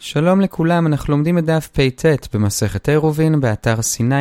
שלום לכולם, אנחנו לומדים את דף פ"ט במסכת עירובין באתר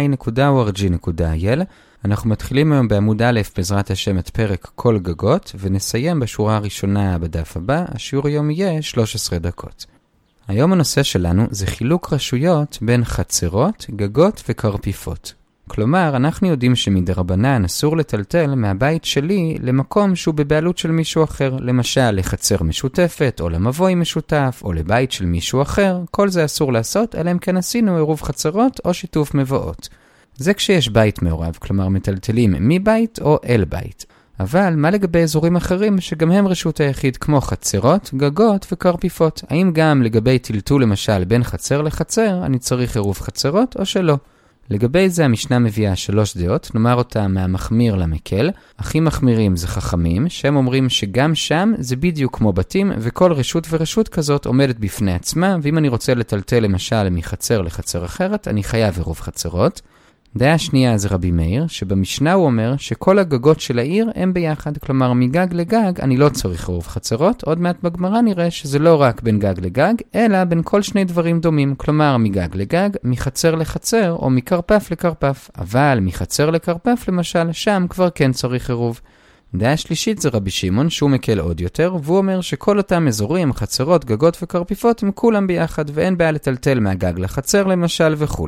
sinai.org.il. אנחנו מתחילים היום בעמוד א' בעזרת השם את פרק כל גגות, ונסיים בשורה הראשונה בדף הבא. השיעור היום יהיה 13 דקות. היום הנושא שלנו זה חילוק רשויות בין חצרות, גגות וקרפיפות. כלומר, אנחנו יודעים שמדרבנן אסור לטלטל מהבית שלי למקום שהוא בבעלות של מישהו אחר, למשל לחצר משותפת, או למבוי משותף, או לבית של מישהו אחר. כל זה אסור לעשות, אלא אם כן עשינו עירוב חצרות או שיתוף מבואות. זה כשיש בית מעורב, כלומר מטלטלים מבית או אל בית. אבל מה לגבי אזורים אחרים שגם הם רשות היחיד, כמו חצרות, גגות וקרפיפות? האם גם לגבי טלטול למשל בין חצר לחצר אני צריך עירוב חצרות או שלא? לגבי זה המשנה מביאה 3 דעות, נאמר אותה מהמחמיר למקל. הכי מחמירים זה חכמים, שהם אומרים שגם שם זה בדיוק כמו בתים, וכל רשות ורשות כזאת עומדת בפני עצמה, ואם אני רוצה לטלטל למשל מחצר לחצר אחרת, אני חייב עירוב חצרות. דעה שנייה זה רבי מאיר, שבמשנה הוא אומר שכל הגגות של העיר הם ביחד, כלומר מגג לגג אני לא צריך עירוב חצרות. עוד מעט בגמרא נראה שזה לא רק בין גג לגג, אלא בין כל שני דברים דומים, כלומר מגג לגג, מחצר לחצר או מקרפף לקרפף, אבל מחצר לקרפף למשל, שם כבר כן צריך עירוב. דעה שלישית זה רבי שמעון, שהוא מקל עוד יותר, והוא אומר שכל אותם אזורים, חצרות, גגות וקרפיפות הם כולם ביחד, ואין בעיה לטלטל מהגג לחצר למשל וכו'.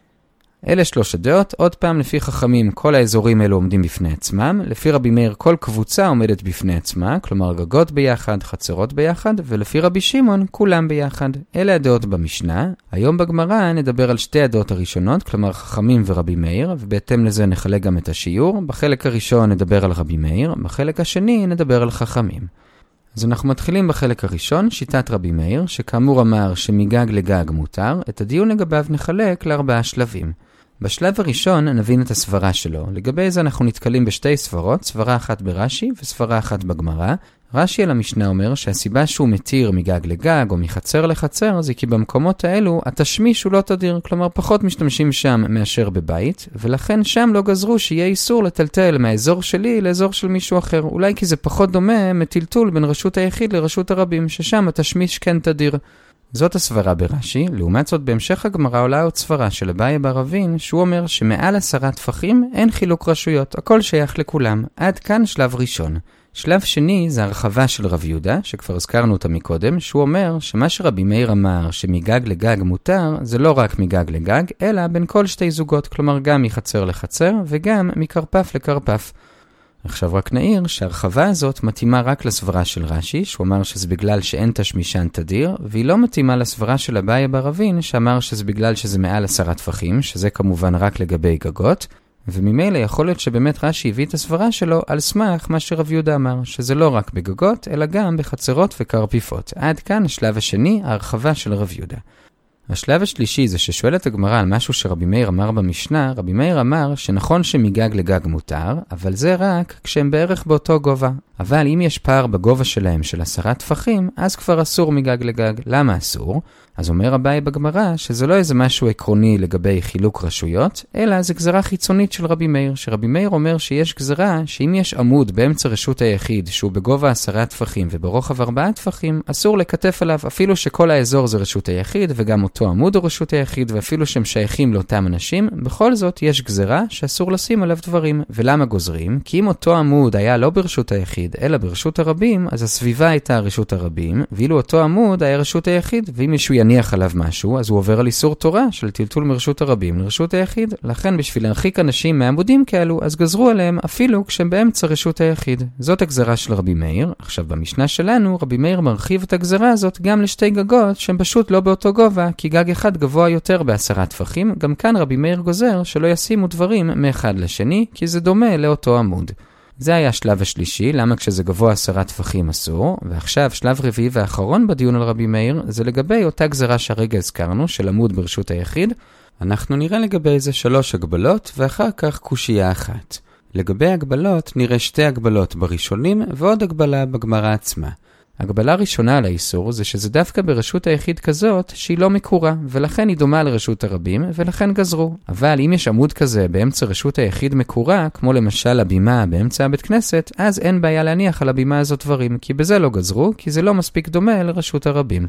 אלה 3 דעות. עוד פעם, לפי חכמים כל האזורים האלו עומדים בפני עצמם, לפי רבי מאיר כל קבוצה עומדת בפני עצמה, כלומר גגות ביחד, חצרות ביחד, ולפי רבי שמעון כולם ביחד. אלה הדעות במשנה. היום בגמרא נדבר על 2 הדעות הראשונות, כלומר חכמים ורבי מאיר, ובהתאם לזה נחלק גם את השיעור. בחלק הראשון נדבר על רבי מאיר, בחלק השני נדבר על חכמים. אז אנחנו מתחילים בחלק הראשון, שיטת רבי מאיר, שכאמור אמר שמגג לגג מותר. את הדיון לגביו נחלק ל4 שלבים. בשלב הראשון נבין את הסברה שלו. לגבי זה אנחנו נתקלים ב2 סברות, סברה אחת ברש"י וסברה אחת בגמרא. רש"י על המשנה אומר שהסיבה שהוא מתיר מגג לגג או מחצר לחצר זה כי במקומות האלו התשמיש הוא לא תדיר, כלומר פחות משתמשים שם מאשר בבית, ולכן שם לא גזרו שיהיה איסור לטלטל מהאזור שלי לאזור של מישהו אחר, אולי כי זה פחות דומה מטלטול בין רשות היחיד לרשות הרבים, ששם התשמיש כן תדיר. זאת הסברה ברש"י. לעומת זאת בהמשך הגמרא עולה עוד סברה של אביי בר אבין, שהוא אומר שמעל 10 טפחים אין חילוק רשויות, הכל שייך לכולם. עד כאן שלב ראשון. שלב שני זה הרחבה של רב יהודה, שכבר הזכרנו אותה מקודם, שהוא אומר שמה שרבי מאיר אמר שמגג לגג מותר, זה לא רק מגג לגג, אלא בין כל 2 זוגות, כלומר גם מחצר לחצר וגם מקרפף לקרפף. עכשיו רק נעיר שהרחבה הזאת מתאימה רק לסברה של רש"י, שהוא אמר שזה בגלל שאין תשמישן תדיר, והיא לא מתאימה לסברה של אביי בר אבין, שאמר שזה בגלל שזה מעל 10 טפחים, שזה כמובן רק לגבי גגות, וממילא יכול להיות שבאמת רש"י הביא את הסברה שלו על סמך מה שרב יהודה אמר, שזה לא רק בגגות, אלא גם בחצרות וקרפיפות. עד כאן השלב השני, ההרחבה של רב יהודה. השלב השלישי זה ששואלת הגמרא על משהו שרבי מאיר אמר במשנה. רבי מאיר אמר שנכון שמגג לגג מותר, אבל זה רק כשהם בערך באותו גובה. אבל אם יש פער בגובה שלהם של 10 טפחים, אז כבר אסור מגג לגג. למה אסור? אז אומר אביי בגמרא שזה לא איזה משהו עקרוני לגבי חילוק רשויות, אלא זה גזרה חיצונית של רבי מאיר, שרבי מאיר אומר שיש גזרה שאם יש עמוד באמצע רשות היחיד שהוא בגובה 10 טפחים וברוחב 4 טפחים, אסור לקטף עליו, אפילו שכל האזור זה רשות היחיד וגם אותו עמוד הוא רשות היחיד, ואפילו שהם שייכים לאותם אנשים, בכל זאת יש גזרה שאסור לשים עליו דברים. ולמה גוזרים? כי אם אותו עמוד היה לא ברשות היחיד אלא ברשות הרבים, אז הסביבה הייתה רשות הרבים, ואילו אותו עמוד היה רשות היחיד, ואם מישהו יניח עליו משהו, אז הוא עובר על איסור תורה של טלטול מרשות הרבים לרשות היחיד. לכן בשביל להרחיק אנשים מעמודים כאלו, אז גזרו עליהם אפילו כשהם באמצע רשות היחיד. זאת הגזרה של רבי מאיר. עכשיו במשנה שלנו רבי מאיר מרחיב את הגזרה הזאת גם ל2 גגות שהם פשוט לא באותו גובה, כי גג אחד גבוה יותר ב10 טפחים. גם כאן רבי מאיר גוזר שלא ישימו דברים מאחד לשני, כי זה דומה לאותו עמוד. זה היה השלב השלישי, למה כשזה גבוה 10 טפחים אסור. ועכשיו שלב רביעי ואחרון בדיון על רבי מאיר, זה לגבי אותה גזרה שהרגע הזכרנו, של עמוד ברשות היחיד. אנחנו נראה לגבי זה 3 הגבלות, ואחר כך קושייה אחת. לגבי הגבלות נראה 2 הגבלות בראשונים, ועוד הגבלה בגמרא עצמה. הגבלה ראשונה על האיסור זה שזה דווקא ברשות היחיד כזאת שהיא לא מקורה, ולכן היא דומה לרשות הרבים, ולכן גזרו. אבל אם יש עמוד כזה באמצע רשות היחיד מקורה, כמו למשל הבימה באמצע הבית כנסת, אז אין בעיה להניח על הבימה הזאת דברים, כי בזה לא גזרו, כי זה לא מספיק דומה לרשות הרבים.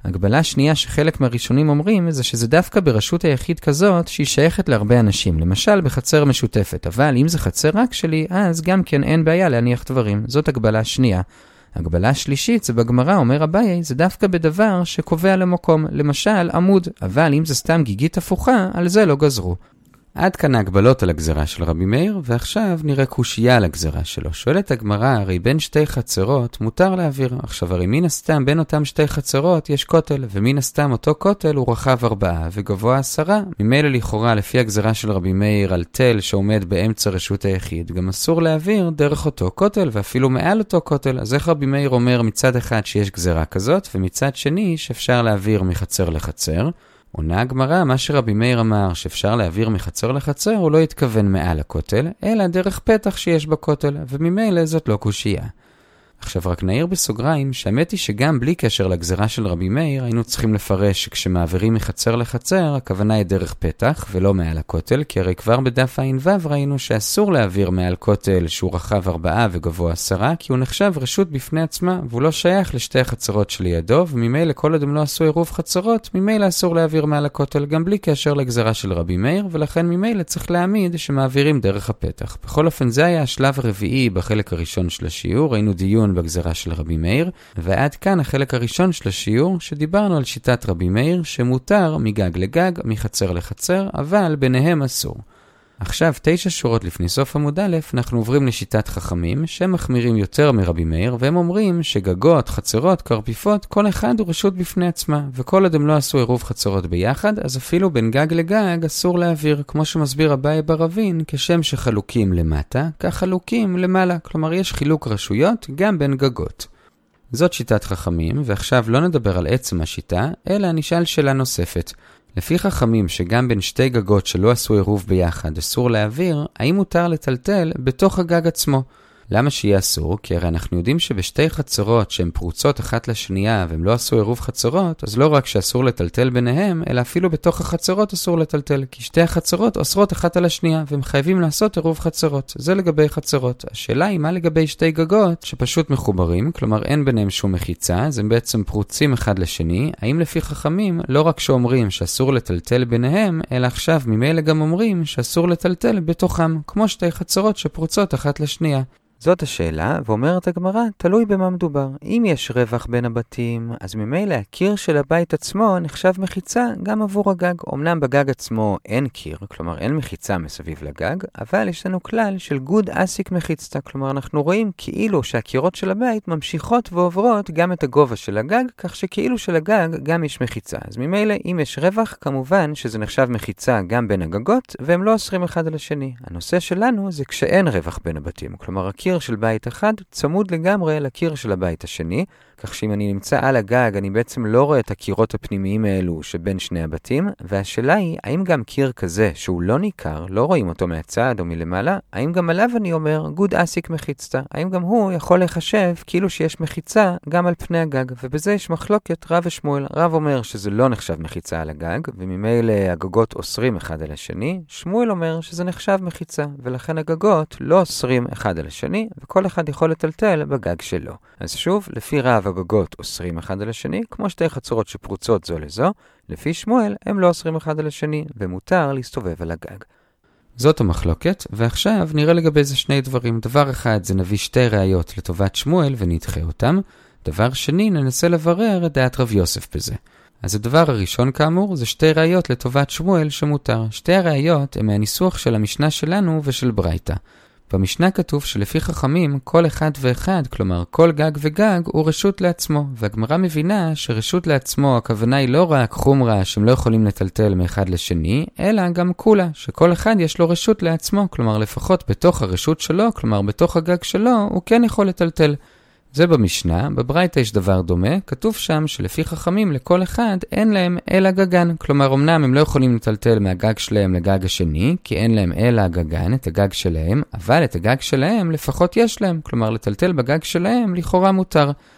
הגבלה השנייה שחלק מהראשונים אומרים זה שזה דווקא ברשות היחיד כזאת שהיא שייכת להרבה אנשים, למשל בחצר משותפת, אבל אם זה חצר רק שלי, אז גם כן אין בעיה להניח דברים. זאת הגבלה השנייה. הגבלה השלישית זה בגמרא, אומר אביי, זה דווקא בדבר שקובע למקום, למשל עמוד, אבל אם זה סתם גיגית הפוכה, על זה לא גזרו. עד כאן ההגבלות על הגזרה של רבי מאיר, ועכשיו נראה קושייה על הגזרה שלו. שואלת הגמרא, הרי בין שתי חצרות מותר להעביר. עכשיו הרי מן הסתם בין אותם שתי חצרות יש כותל, ומן הסתם אותו כותל הוא רחב 4 וגבוה 10. ממילא לכאורה לפי הגזרה של רבי מאיר על תל שעומד באמצע רשות היחיד, גם אסור להעביר דרך אותו כותל ואפילו מעל אותו כותל. אז איך רבי מאיר אומר מצד אחד שיש גזרה כזאת, ומצד שני שאפשר להעביר מחצר לחצר? עונה הגמרא, מה שרבי מאיר אמר שאפשר להעביר מחצר לחצר, הוא לא התכוון מעל הכותל, אלא דרך פתח שיש בכותל, וממילא זאת לא קושייה. עכשיו רק נעיר בסוגריים, שהאמת היא שגם בלי קשר לגזרה של רבי מאיר, היינו צריכים לפרש שכשמעבירים מחצר לחצר, הכוונה היא דרך פתח ולא מעל הכותל, כי הרי כבר בדף ע"ו ראינו שאסור להעביר מעל כותל שהוא רחב 4 וגבוה 10, כי הוא נחשב רשות בפני עצמה, והוא לא שייך לשתי החצרות שלידו, וממילא כל עוד הם לא עשו עירוב חצרות, ממילא אסור להעביר מעל הכותל גם בלי קשר לגזרה של רבי מאיר, ולכן ממילא צריך להעמיד שמעבירים דרך הפתח. בכל אופן זה היה השלב הרביעי בחלק הראשון של השיעור, ראינו דיון בגזרה של רבי מאיר, ועד כאן החלק הראשון של השיעור שדיברנו על שיטת רבי מאיר שמותר מגג לגג, מחצר לחצר, אבל ביניהם אסור. עכשיו 9 שורות לפני סוף עמוד א', אנחנו עוברים לשיטת חכמים שמחמירים יותר מרבי מאיר, והם אומרים שגגות, חצרות, קרפיפות, כל אחד הוא רשות בפני עצמה, וכל עוד הם לא עשו עירוב חצרות ביחד, אז אפילו בין גג לגג אסור להעביר, כמו שמסביר אביי ברבין, כשם שחלוקים למטה, כך חלוקים למעלה, כלומר יש חילוק רשויות גם בין גגות. זאת שיטת חכמים, ועכשיו לא נדבר על עצם השיטה, אלא נשאל שאלה נוספת. לפי חכמים שגם בין שתי גגות שלא עשו עירוב ביחד אסור להעביר, האם מותר לטלטל בתוך הגג עצמו? למה שיהיה אסור? כי הרי אנחנו יודעים שבשתי חצרות שהן פרוצות אחת לשנייה והם לא עשו עירוב חצרות, אז לא רק שאסור לטלטל ביניהם, אלא אפילו בתוך החצרות אסור לטלטל, כי שתי החצרות אוסרות אחת על השנייה, והם חייבים לעשות עירוב חצרות. זה לגבי חצרות. השאלה היא מה לגבי שתי גגות שפשוט מחוברים, כלומר אין ביניהם שום מחיצה, אז הם בעצם פרוצים אחד לשני. האם לפי חכמים לא רק שאומרים שאסור לטלטל ביניהם, אלא עכשיו ממילא גם אומרים שאסור לטלטל בתוכם, כמו שתי חצרות שפרוצות אחת לשנייה? זאת השאלה, ואומרת הגמרא, תלוי במה מדובר. אם יש רווח בין הבתים, אז ממילא הקיר של הבית עצמו נחשב מחיצה גם עבור הגג. אמנם בגג עצמו אין קיר, כלומר אין מחיצה מסביב לגג, אבל יש לנו כלל של גוד אסיק מחיצתה, כלומר אנחנו רואים כאילו שהקירות של הבית ממשיכות ועוברות גם את הגובה של הגג, כך שכאילו של הגג גם יש מחיצה. אז ממילא אם יש רווח, כמובן שזה נחשב מחיצה גם בין הגגות, והם לא אוסרים אחד על השני. הנושא שלנו זה כשאין רווח בין הבתים, כלומר הקיר של בית אחד צמוד לגמרי לקיר של הבית השני, כך שאם אני נמצא על הגג אני בעצם לא רואה את הקירות הפנימיים האלו שבין שני הבתים, והשאלה היא האם גם קיר כזה שהוא לא ניכר, לא רואים אותו מהצד או מלמעלה, האם גם עליו אני אומר גוד אסיק מחיצתה, האם גם הוא יכול לחשב כאילו שיש מחיצה גם על פני הגג, ובזה יש מחלוקת רב ושמואל. רב אומר שזה לא נחשב מחיצה על הגג, וממילא הגגות אוסרים אחד על השני. שמואל אומר שזה נחשב מחיצה, ולכן הגגות לא אוסרים אחד על השני, וכל אחד יכול לטלטל בגג שלו. אז שוב, לפי רב הגגות אוסרים אחד על השני, כמו שתי חצרות שפרוצות זו לזו, לפי שמואל הם לא אוסרים אחד על השני, ומותר להסתובב על הגג. זאת המחלוקת, ועכשיו נראה לגבי זה שני דברים. דבר אחד זה נביא שתי ראיות לטובת שמואל ונדחה אותם. דבר שני, ננסה לברר את דעת רב יוסף בזה. אז הדבר הראשון כאמור זה שתי ראיות לטובת שמואל שמותר. שתי הראיות הן מהניסוח של המשנה שלנו ושל ברייתא. במשנה כתוב שלפי חכמים כל אחד ואחד, כלומר כל גג וגג, הוא רשות לעצמו, והגמרא מבינה שרשות לעצמו הכוונה היא לא רק חומרה שהם לא יכולים לטלטל מאחד לשני, אלא גם כולה, שכל אחד יש לו רשות לעצמו, כלומר לפחות בתוך הרשות שלו, כלומר בתוך הגג שלו, הוא כן יכול לטלטל. זה במשנה, בברייתא יש דבר דומה, כתוב שם שלפי חכמים לכל אחד אין להם אלא גגן, כלומר אמנם הם לא יכולים לטלטל מהגג שלהם לגג השני, כי אין להם אלא הגגן, את הגג שלהם, אבל את הגג שלהם לפחות יש להם, כלומר לטלטל בגג שלהם לכאורה מותר.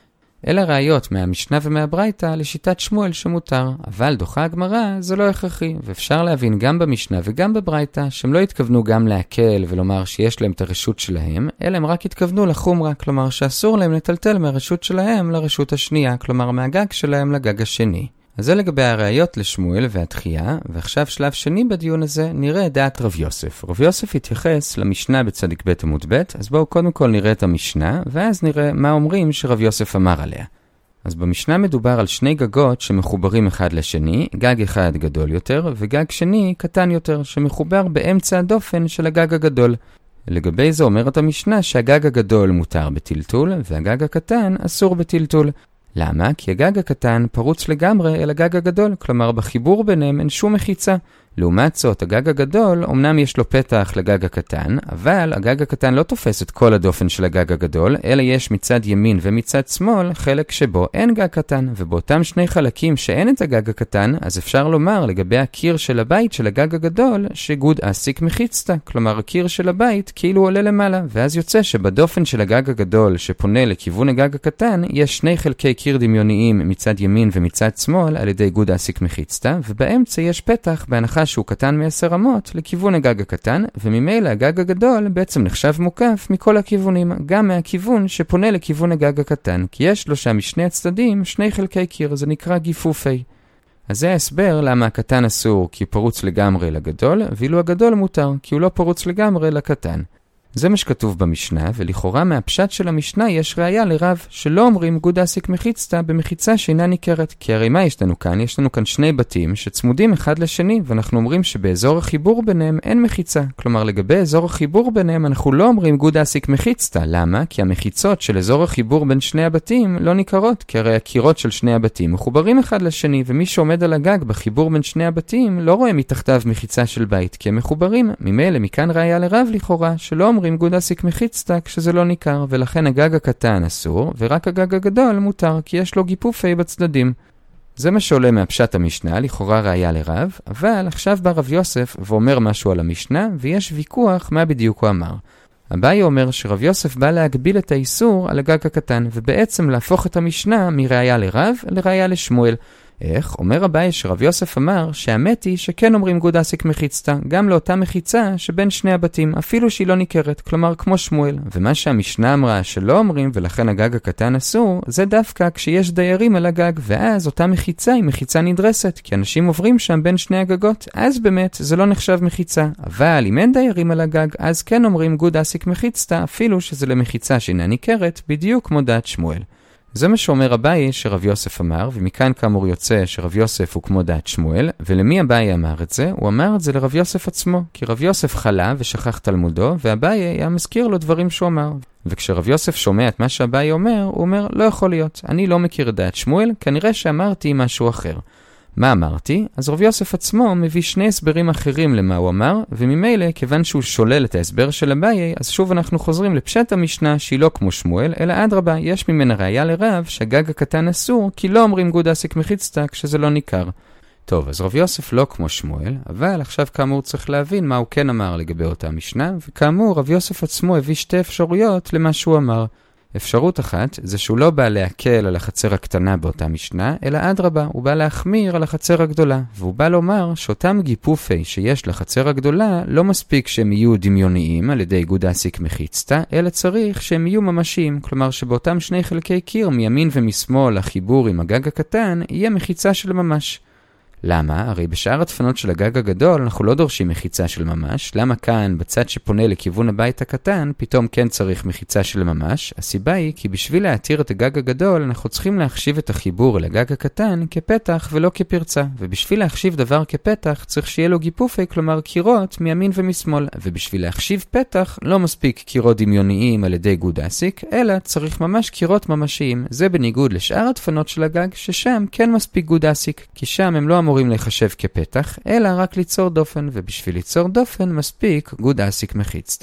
אלה ראיות מהמשנה ומהברייתא לשיטת שמואל שמותר, אבל דוחה הגמרא זה לא הכרחי, ואפשר להבין גם במשנה וגם בברייתא שהם לא התכוונו גם להקל ולומר שיש להם את הרשות שלהם, אלא הם רק התכוונו לחומרה, כלומר שאסור להם לטלטל מהרשות שלהם לרשות השנייה, כלומר מהגג שלהם לגג השני. אז זה לגבי הראיות לשמואל והתחייה, ועכשיו שלב שני בדיון הזה נראה דעת רב יוסף. רב יוסף התייחס למשנה בצדיק ב' עמוד ב', אז בואו קודם כל נראה את המשנה, ואז נראה מה אומרים שרב יוסף אמר עליה. אז במשנה מדובר על שני גגות שמחוברים אחד לשני, גג אחד גדול יותר וגג שני קטן יותר, שמחובר באמצע הדופן של הגג הגדול. לגבי זה אומרת המשנה שהגג הגדול מותר בטלטול, והגג הקטן אסור בטלטול. למה? כי הגג הקטן פרוץ לגמרי אל הגג הגדול, כלומר בחיבור ביניהם אין שום מחיצה. לעומת זאת, הגג הגדול אמנם יש לו פתח לגג הקטן, אבל הגג הקטן לא תופס את כל הדופן של הגג הגדול, אלא יש מצד ימין ומצד שמאל חלק שבו אין גג קטן, ובאותם שני חלקים שאין את הגג הקטן, אז אפשר לומר לגבי הקיר של הבית של הגג הגדול, שגוד אסיק מחיצתה, כלומר הקיר של הבית כאילו עולה למעלה, ואז יוצא שבדופן של הגג הגדול שפונה לכיוון הגג הקטן, יש שני חלקי קיר דמיוניים מצד ימין ומצד שמאל על ידי גוד אסיק מחיצתה, ובאמצע יש פתח בהנחה שהוא קטן מ10 אמות לכיוון הגג הקטן, וממילא הגג הגדול בעצם נחשב מוקף מכל הכיוונים, גם מהכיוון שפונה לכיוון הגג הקטן, כי יש לו שם משני הצדדים שני חלקי קיר, זה נקרא גיפופי. אז זה ההסבר למה הקטן אסור כי פרוץ לגמרי לגדול, ואילו הגדול מותר כי הוא לא פרוץ לגמרי לקטן. זה מה שכתוב במשנה, ולכאורה מהפשט של המשנה יש ראיה לרב שלא אומרים גוד אסיק מחיצתה במחיצה שאינה ניכרת. כי הרי מה יש לנו כאן? יש לנו כאן שני בתים שצמודים אחד לשני, ואנחנו אומרים שבאזור החיבור ביניהם אין מחיצה. כלומר לגבי אזור החיבור ביניהם אנחנו לא אומרים גוד אסיק מחיצתה. למה? כי המחיצות של אזור החיבור בין שני הבתים לא ניכרות, כי הרי הקירות של שני הבתים מחוברים אחד לשני, ומי שעומד על הגג בחיבור בין שני הבתים לא רואה מתחתיו מחיצה של בית, כי הם מחוברים. ממילא מכאן ראיה לרב לכאורה שלא אומרים גוד אסיק מחיצתה כשזה לא ניכר, ולכן הגג הקטן אסור, ורק הגג הגדול מותר, כי יש לו גיפופי בצדדים. זה מה שעולה מהפשט המשנה, לכאורה ראיה לרב, אבל עכשיו בא רב יוסף ואומר משהו על המשנה, ויש ויכוח מה בדיוק הוא אמר. אביי אומר שרב יוסף בא להגביל את האיסור על הגג הקטן, ובעצם להפוך את המשנה מראיה לרב לראיה לשמואל. איך? אומר אביי שרב יוסף אמר שהאמת היא שכן אומרים גוד אסיק מחיצתה, גם לאותה מחיצה שבין שני הבתים, אפילו שהיא לא ניכרת, כלומר כמו שמואל. ומה שהמשנה אמרה שלא אומרים ולכן הגג הקטן אסור, זה דווקא כשיש דיירים על הגג, ואז אותה מחיצה היא מחיצה נדרסת, כי אנשים עוברים שם בין שני הגגות, אז באמת זה לא נחשב מחיצה. אבל אם אין דיירים על הגג, אז כן אומרים גוד אסיק מחיצתה, אפילו שזה למחיצה שאינה ניכרת, בדיוק כמו דעת שמואל. זה מה שאומר אביי שרב יוסף אמר, ומכאן כאמור יוצא שרב יוסף הוא כמו דעת שמואל, ולמי אביי אמר את זה? הוא אמר את זה לרב יוסף עצמו, כי רב יוסף חלה ושכח תלמודו, ואביי היה מזכיר לו דברים שהוא אמר. וכשרב יוסף שומע את מה שאביי אומר, הוא אומר, לא יכול להיות, אני לא מכיר את דעת שמואל, כנראה שאמרתי משהו אחר. מה אמרתי? אז רב יוסף עצמו מביא שני הסברים אחרים למה הוא אמר, וממילא, כיוון שהוא שולל את ההסבר של אביי, אז שוב אנחנו חוזרים לפשט המשנה שהיא לא כמו שמואל, אלא אדרבה, יש ממנה ראיה לרב שהגג הקטן אסור, כי לא אומרים גוד אסיק מחיצתה כשזה לא ניכר. טוב, אז רב יוסף לא כמו שמואל, אבל עכשיו כאמור צריך להבין מה הוא כן אמר לגבי אותה משנה, וכאמור רב יוסף עצמו הביא שתי אפשרויות למה שהוא אמר. אפשרות אחת זה שהוא לא בא להקל על החצר הקטנה באותה משנה, אלא אדרבה, הוא בא להחמיר על החצר הגדולה, והוא בא לומר שאותם גיפופי שיש לחצר הגדולה לא מספיק שהם יהיו דמיוניים על ידי גוד אסיק מחיצתה, אלא צריך שהם יהיו ממשיים, כלומר שבאותם שני חלקי קיר מימין ומשמאל החיבור עם הגג הקטן יהיה מחיצה של ממש. למה? הרי בשאר הדפנות של הגג הגדול אנחנו לא דורשים מחיצה של ממש. למה כאן, בצד שפונה לכיוון הבית הקטן, פתאום כן צריך מחיצה של ממש? הסיבה היא כי בשביל להתיר את הגג הגדול אנחנו צריכים להחשיב את החיבור אל הגג הקטן כפתח ולא כפרצה. ובשביל להחשיב דבר כפתח צריך שיהיה לו גיפופי, כלומר קירות מימין ומשמאל. ובשביל להחשיב פתח לא מספיק קירות דמיוניים על ידי גוד אסיק, אלא צריך ממש קירות ממשיים. זה בניגוד לשאר הדפנות של הגג, ששם כן מספיק גוד אסיק, כי שם הם לא אמורים לחשב כפתח, אלא רק ליצור דופן, ובשביל ליצור דופן מספיק גוד אסיק מחיצתה.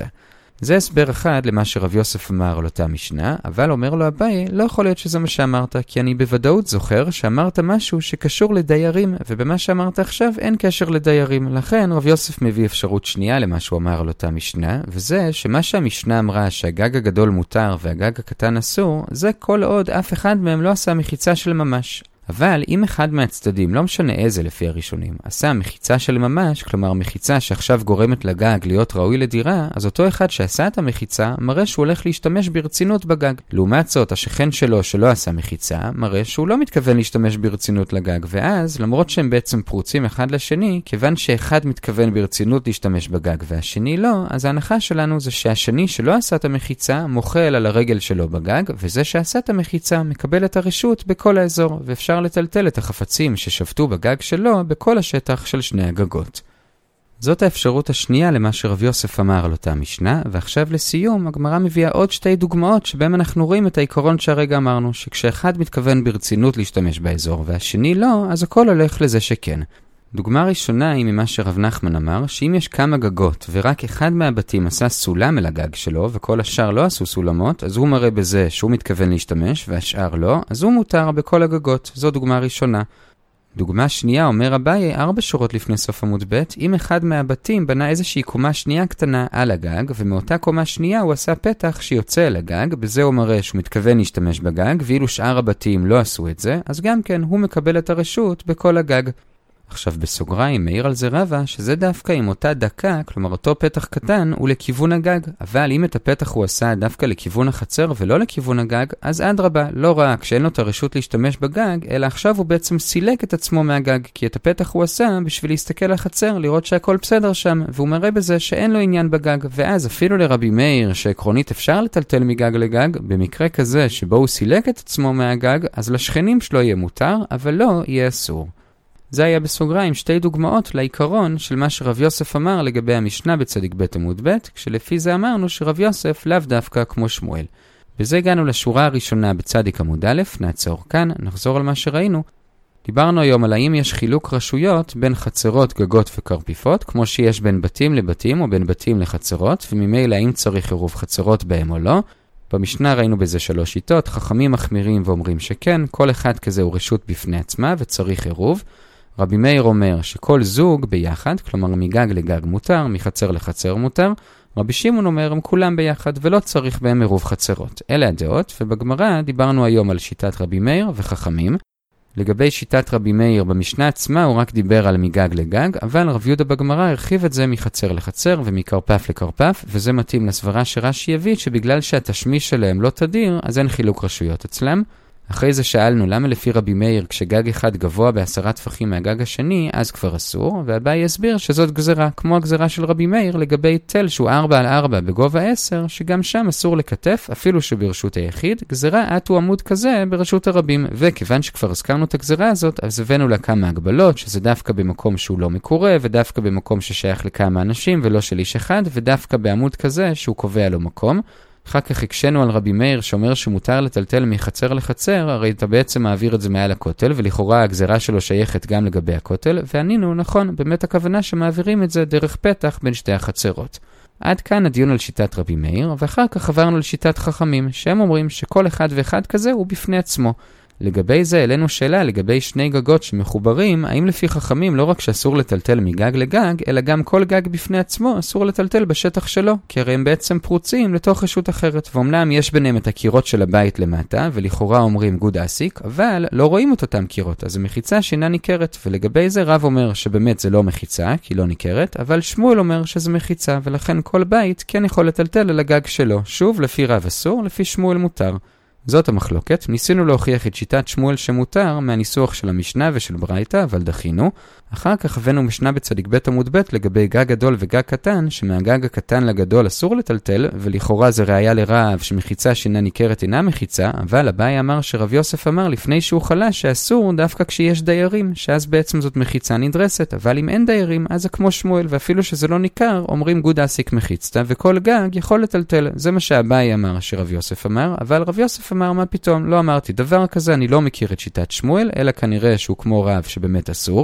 זה הסבר אחד למה שרב יוסף אמר על אותה משנה, אבל אומר לו אביי, לא יכול להיות שזה מה שאמרת, כי אני בוודאות זוכר שאמרת משהו שקשור לדיירים, ובמה שאמרת עכשיו אין קשר לדיירים. לכן רב יוסף מביא אפשרות שנייה למה שהוא אמר על אותה משנה, וזה שמה שהמשנה אמרה שהגג הגדול מותר והגג הקטן אסור, זה כל עוד אף אחד מהם לא עשה מחיצה של ממש. אבל אם אחד מהצדדים, לא משנה איזה לפי הראשונים, עשה מחיצה של ממש, כלומר מחיצה שעכשיו גורמת לגג להיות ראוי לדירה, אז אותו אחד שעשה את המחיצה מראה שהוא הולך להשתמש ברצינות בגג. לעומת זאת, השכן שלו שלא עשה מחיצה, מראה שהוא לא מתכוון להשתמש ברצינות לגג, ואז, למרות שהם בעצם פרוצים אחד לשני, כיוון שאחד מתכוון ברצינות להשתמש בגג והשני לא, אז ההנחה שלנו זה שהשני שלא עשה את המחיצה מוחל על הרגל שלו בגג, וזה שעשה את המחיצה מקבל את הרשות בכל האזור, ואפשר לטלטל את החפצים ששבטו בגג שלו בכל השטח של שני הגגות. זאת האפשרות השנייה למה שרב יוסף אמר על אותה משנה, ועכשיו לסיום הגמרא מביאה עוד שתי דוגמאות שבהם אנחנו רואים את העיקרון שהרגע אמרנו, שכשאחד מתכוון ברצינות להשתמש באזור והשני לא, אז הכל הולך לזה שכן. דוגמה ראשונה היא ממה שרב נחמן אמר, שאם יש כמה גגות ורק אחד מהבתים עשה סולם אל הגג שלו וכל השאר לא עשו סולמות, אז הוא מראה בזה שהוא מתכוון להשתמש והשאר לא, אז הוא מותר בכל הגגות. זו דוגמה ראשונה. דוגמה שנייה אומר אביי 4 שורות לפני סוף עמוד ב', אם אחד מהבתים בנה איזושהי קומה שנייה קטנה על הגג, ומאותה קומה שנייה הוא עשה פתח שיוצא אל הגג, בזה הוא מראה שהוא מתכוון להשתמש בגג, ואילו שאר הבתים לא עשו את זה, אז גם כן הוא מקבל את הרשות בכל הגג. עכשיו בסוגריים מעיר על זה רבא שזה דווקא עם אותה דקה, כלומר אותו פתח קטן הוא לכיוון הגג, אבל אם את הפתח הוא עשה דווקא לכיוון החצר ולא לכיוון הגג, אז אדרבה, לא רק שאין לו את הרשות להשתמש בגג, אלא עכשיו הוא בעצם סילק את עצמו מהגג, כי את הפתח הוא עשה בשביל להסתכל על החצר, לראות שהכל בסדר שם, והוא מראה בזה שאין לו עניין בגג, ואז אפילו לרבי מאיר שעקרונית אפשר לטלטל מגג לגג, במקרה כזה שבו הוא סילק את עצמו מהגג, אז לשכנים שלו יהיה מותר, אבל לא יהיה אסור. זה היה בסוגריים 2 דוגמאות לעיקרון של מה שרב יוסף אמר לגבי המשנה בצדיק ב' עמוד ב', כשלפי זה אמרנו שרב יוסף לאו דווקא כמו שמואל. בזה הגענו לשורה הראשונה בצדיק עמוד א', נעצור כאן, נחזור על מה שראינו. דיברנו היום על האם יש חילוק רשויות בין חצרות, גגות וקרפיפות, כמו שיש בין בתים לבתים או בין בתים לחצרות, וממילא האם צריך עירוב חצרות בהם או לא. במשנה ראינו בזה 3 שיטות, חכמים מחמירים ואומרים שכן, כל אחד כזה הוא רשות בפני עצמה וצריך עירוב. רבי מאיר אומר שכל זוג ביחד, כלומר מגג לגג מותר, מחצר לחצר מותר. רבי שמעון אומר הם כולם ביחד ולא צריך בהם עירוב חצרות. אלה הדעות, ובגמרא דיברנו היום על שיטת רבי מאיר וחכמים. לגבי שיטת רבי מאיר במשנה עצמה הוא רק דיבר על מגג לגג, אבל רב יהודה בגמרא הרחיב את זה מחצר לחצר ומקרפף לקרפף, וזה מתאים לסברה שרש"י הביא שבגלל שהתשמיש שלהם לא תדיר, אז אין חילוק רשויות אצלם. אחרי זה שאלנו למה לפי רבי מאיר כשגג אחד גבוה ב10 טפחים מהגג השני, אז כבר אסור, ואביי יסביר שזאת גזרה, כמו הגזרה של רבי מאיר לגבי תל שהוא 4x4 בגובה 10, שגם שם אסור לקטף, אפילו שברשות היחיד, גזרה עטו עמוד כזה ברשות הרבים, וכיוון שכבר הזכרנו את הגזרה הזאת, אז הבאנו לה כמה הגבלות, שזה דווקא במקום שהוא לא מקורה, ודווקא במקום ששייך לכמה אנשים ולא של איש אחד, ודווקא בעמוד כזה שהוא קובע לו מקום. אחר כך הקשנו על רבי מאיר שאומר שמותר לטלטל מחצר לחצר, הרי אתה בעצם מעביר את זה מעל הכותל, ולכאורה הגזרה שלו שייכת גם לגבי הכותל, וענינו, נכון, באמת הכוונה שמעבירים את זה דרך פתח בין שתי החצרות. עד כאן הדיון על שיטת רבי מאיר, ואחר כך עברנו על שיטת חכמים, שהם אומרים שכל אחד ואחד כזה הוא בפני עצמו. לגבי זה אלינו שאלה לגבי 2 גגות שמחוברים, האם לפי חכמים לא רק שאסור לטלטל מגג לגג, אלא גם כל גג בפני עצמו אסור לטלטל בשטח שלו, כי הרי הם בעצם פרוצים לתוך רשות אחרת, ואומנם יש ביניהם את הקירות של הבית למטה, ולכאורה אומרים גוד אסיק, אבל לא רואים את אותם קירות, אז המחיצה שאינה ניכרת, ולגבי זה רב אומר שבאמת זה לא מחיצה, כי לא ניכרת, אבל שמואל אומר שזה מחיצה, ולכן כל בית כן יכול לטלטל על הגג שלו, שוב לפי רב אסור, לפי שמואל מותר. זאת המחלוקת, ניסינו להוכיח את שיטת שמואל שמותר מהניסוח של המשנה ושל ברייתא, אבל דחינו. אחר כך הבאנו משנה בצדיק ב' עמוד ב' לגבי גג גדול וגג קטן, שמהגג הקטן לגדול אסור לטלטל, ולכאורה זה ראיה לרב שמחיצה שאינה ניכרת אינה מחיצה, אבל אביי אמר שרב יוסף אמר לפני שהוא חלש שאסור דווקא כשיש דיירים, שאז בעצם זאת מחיצה נדרסת, אבל אם אין דיירים אז זה כמו שמואל, ואפילו שזה לא ניכר אומרים גוד אסיק מחיצתה, וכל גג יכול לטלטל. זה מה שאביי אמר שרב יוסף אמר, אבל רב יוסף אמר מה פתאום, לא אמרתי דבר כזה, אני לא מכיר את שיטת שמואל, אלא כנראה שהוא כמו רב שבאמת אסור.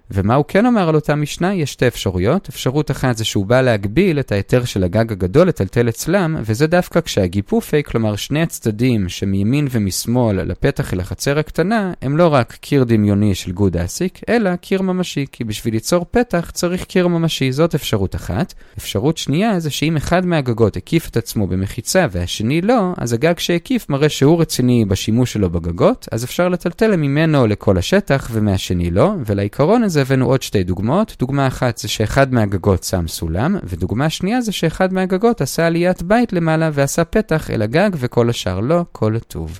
ומה הוא כן אומר על אותה משנה? יש שתי אפשרויות. אפשרות אחת זה שהוא בא להגביל את ההיתר של הגג הגדול לטלטל אצלם, וזה דווקא כשהגיפופי, כלומר שני הצדדים שמימין ומשמאל לפתח אל החצר הקטנה, הם לא רק קיר דמיוני של גוד אסיק, אלא קיר ממשי, כי בשביל ליצור פתח צריך קיר ממשי. זאת אפשרות אחת. אפשרות שנייה זה שאם אחד מהגגות הקיף את עצמו במחיצה והשני לא, אז הגג שהקיף מראה שהוא רציני בשימוש שלו בגגות, אז אפשר לטלטל ממנו לכל השטח ומהשני לא, ולעיקרון הזה הבאנו עוד שתי דוגמאות. דוגמה אחת זה שאחד מהגגות שם סולם, ודוגמה שנייה זה שאחד מהגגות עשה עליית בית למעלה ועשה פתח אל הגג וכל השאר לא, כל הטוב.